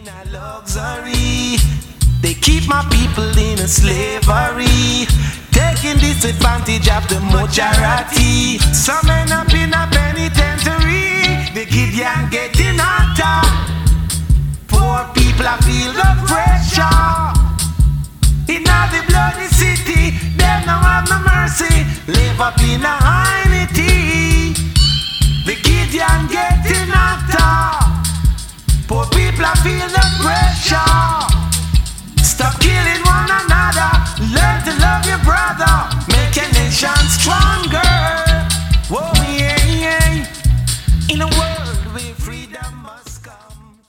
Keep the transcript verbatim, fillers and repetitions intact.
a luxury. They keep my people in a slavery, taking disadvantage of the majority. Some end up in a penitentiary. The kid young getting hotter. Poor people I feel the pressure. In all the bloody city, them no have no mercy. Live up in a